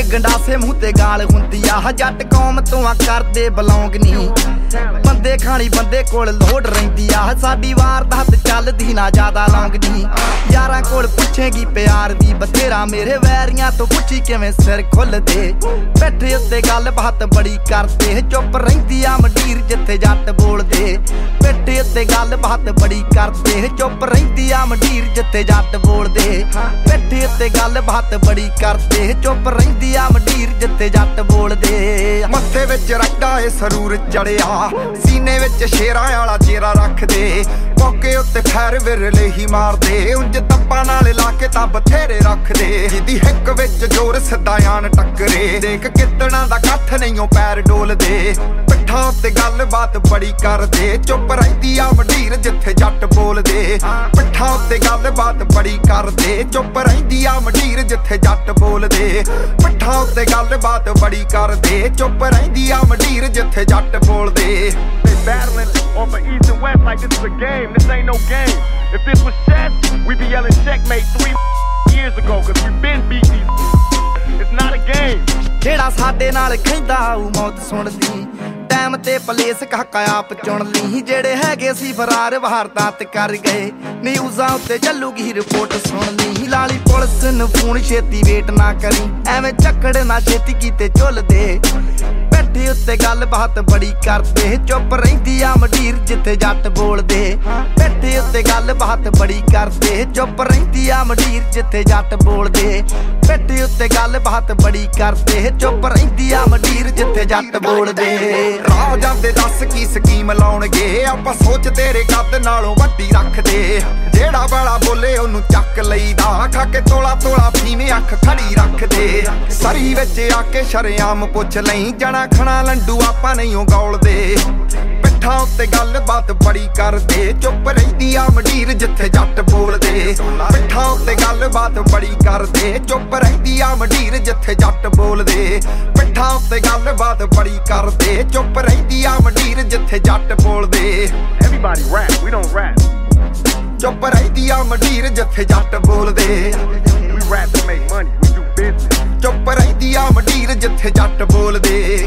ਗੰਡਾਸੇ ਮੂੰਹ ਤੇ ਗਾਲ ਹੁੰਦੀ ਆ ਜੱਟ ਕੌਮ ਤੋਂ ਆ ਕਰਦੇ ਬਲੌਂਗ ਨਹੀਂ ਬੰਦੇ ਖਾਣੀ ਬੰਦੇ ਕੋਲ ਲੋੜ ਰਹਿੰਦੀ ਆ ਸਾਡੀ ਵਾਰਦਾਤ ਚੱਲਦੀ ਨਾ ਜ਼ਿਆਦਾ ਲੌਂਗ ਨਹੀਂ ਯਾਰਾਂ ਕੋਲ ਪੁੱਛੇਗੀ ਪਿਆਰ ਵੀ ਬਥੇਰਾ ਮੇਰੇ ਵੈਰੀਆਂ ਤੋਂ ਪੁੱਛੀ ਕਿਵੇਂ ਸਿਰ ਖੁੱਲਦੇ ਬੈਠੇ ਉੱਤੇ ਗੱਲ ਬਾਤ ਬੜੀ ਕਰਦੇ ਚੁੱਪ ਰਹਿੰਦੀ ਆ ਮੰਡੀਰ ਜਿੱਥੇ ਜੱਟ ਬੋਲਦੇ ਬੈਠੇ ਉੱਤੇ ਗੱਲ ਬਾਤ ਬੜੀ ਕਰਦੇ ਚੁੱਪ ਰਹਿੰਦੀ ਆ ਮੰਡੀਰ ਜਿੱਥੇ ਜੱਟ ਬੋਲਦੇ ਬੈਠੇ ਉੱਤੇ ਗੱਲ ਬਾਤ ਬੜੀ ਕਰਦੇ ਚੁੱਪ ਰਹਿੰਦੀ ਆ ਮੰਡੀਰ ਜਿੱਥੇ ਜੱਟ ਬੋਲਦੇ ਮੱਥੇ ਵਿੱਚ ਰੱਡਾ ਏ ਸਰੂਰ ਚੜਿਆ ਸੀਨੇ ਵਿੱਚ ਸ਼ੇਰਾਂ ਵਾਲਾ ਚਿਹਰਾ ਰੱਖਦੇ ਮੌਕੇ ਉੱਤੇ ਖੈਰ ਵਿਰਲੇ ਹੀ ਮਾਰਦੇ ਉਂਝ ਤੱਪਾਂ ਨਾਲ ਲਾ ਕੇ ਤਾਂ ਬਥੇਰੇ ਰੱਖਦੇ ਜਿਹਦੀ ਹਿੱਕ ਵਿੱਚ ਜ਼ੋਰ ਸਦਾਇਆਨ ਟੱਕਰੇ ਦੇਖ ਕਿਤਣਾ ਦਾ ਕੱਠ ਨਹੀਂਓ ਪੈਰ ਡੋਲਦੇ ਪਿੱਠਾਂ ਉੱਤੇ ਗੱਲਬਾਤ ਬੜੀ ਕਰਦੇ ਚੁੱਪ ਰਹਿੰਦੀ ਆ ਮੰਡੀਰ ਜਿੱਥੇ ਜੱਟ ਬੋਲਦੇ ਪਿੱਠਾਂ ਉੱਤੇ ਗੱਲਬਾਤ ਬੜੀ ਕਰਦੇ ਚੁੱਪ ਰਹਿੰਦੀ ਆ ਮੰਡੀਰ ਜਿੱਥੇ ਜੱਟ ਬੋਲਦੇ ਪਿੱਠਾਂ ਉੱਤੇ ਗੱਲਬਾਤ ਬੜੀ ਕਰਦੇ ਚੁੱਪ ਰਹਿੰਦੀ ਆ ਮੰਡੀਰ ਜਿੱਥੇ ਜੱਟ ਬੋਲਦੇ They battling on the east and west like this is a game. This ain't no game. If this was chess, we'd be yelling checkmate 3 years ago, cause we've been beat these. It's not a game. ਜਿਹੜਾ ਸਾਡੇ ਨਾਲ ਕਹਿੰਦਾ ਆਊ ਮੌਤ ਸੁਣਦੀ time ਤੇ place ਕਾਕਾ ਆਪ ਚੁਣ ਲਈ ਜਿਹੜੇ ਹੈਗੇ ਸੀ ਫਰਾਰ ਵਾਰਦਾਤ ਕਰ ਗਏ ਨਿਊਜ਼ਾਂ ਉੱਤੇ ਚੱਲੂਗੀ ਰਿਪੋਰਟ ਸੁਣ ਲਈ ਲਾਲੀ ਪੁਲਿਸ ਨੂੰ ਫੋਨ ਛੇਤੀ ਵੇਟ ਨਾ ਕਰੀ ਐਵੇਂ ਚੱਕੜ ਨਾ ਛੇਤੀ ਕੀਤੇ ਝੁੱਲਦੇ ਬੈਠੇ ਉੱਤੇ ਗੱਲਬਾਤ ਬੜੀ ਕਰਦੇ ਚੁੱਪ ਰਹਿੰਦੀ ਆ ਮੰਡੀਰ ਜਿੱਥੇ ਜੱਟ ਬੋਲਦੇ ਬੈਠੇ ਉੱਤੇ ਗੱਲਬਾਤ ਬੜੀ ਕਰਦੇ ਚੁੱਪ ਰਹਿੰਦੀ ਆ ਮੰਡੀਰ ਜਿੱਥੇ ਜੱਟ ਬੋਲਦੇ ਬੈਠੇ ਉੱਤੇ ਗੱਲਬਾਤ ਬੜੀ ਕਰਦੇ ਚੁੱਪ ਰਹਿੰਦੀ ਆ ਮੰਡੀਰ ਜਿੱਥੇ ਜੱਟ ਬੋਲਦੇ ਰਾਹ ਜਾਂਦੇ ਦੱਸ ਕੀ ਸਕੀਮ ਲਾਉਣਗੇ ਆਪਾਂ ਸੋਚ ਤੇਰੇ ਕੱਦ ਨਾਲੋਂ ਵੱਡੀ ਰੱਖਦੇ ਜਿਹੜਾ ਵਾਲਾ ਬੋਲੇ ਉਹਨੂੰ ਚੱਕ ਲਈਦਾ ਖਾ ਕੇ ਤੋਲਾ ਤੋਲਾ ਫੀਵੇਂ ਅੱਖ ਖੜੀ ਰੱਖਦੇ ਸਰੀ ਵਿੱਚ ਆ ਕੇ ਸ਼ਰੇਆਮ ਪੁੱਛ ਲਈ ਜਣਾ ਖਣਾ ਲੰਡੂ ਆਪਾਂ ਨਹੀਂ ਉਹ ਗੌਲਦੇ ਪਿੱਠਾਂ ਉੱਤੇ ਗੱਲਬਾਤ ਬੜੀ ਕਰਦੇ ਚੁੱਪ ਰਹਿੰਦੀ ਆ ਮੰਡੀਰ ਜਿੱਥੇ ਜੱਟ ਬੋਲਦੇ ਪਿੱਠਾਂ ਉੱਤੇ ਗੱਲਬਾਤ ਬੜੀ ਕਰਦੇ ਚੁੱਪ ਰਹਿੰਦੀ ਆ ਮੰਡੀਰ ਜਿੱਥੇ ਜੱਟ ਬੋਲਦੇ ਪਿੱਠਾਂ ਉੱਤੇ ਗੱਲਬਾਤ ਬੜੀ ਕਰਦੇ ਚੁੱਪ ਰਹਿੰਦੀ ਆ ਮੰਡੀਰ ਜਿੱਥੇ ਜੱਟ ਬੋਲਦੇ Everybody rap, we don't rap. ਚੁੱਪ ਰਹਿੰਦੀ ਆ ਮੰਡੀਰ ਜਿੱਥੇ ਜੱਟ ਬੋਲਦੇ We rap to make money, we do business. ਚੁੱਪ ਰਹਿੰਦੀ ਆ ਮੰਡੀਰ ਜਿੱਥੇ ਜੱਟ ਬੋਲਦੇ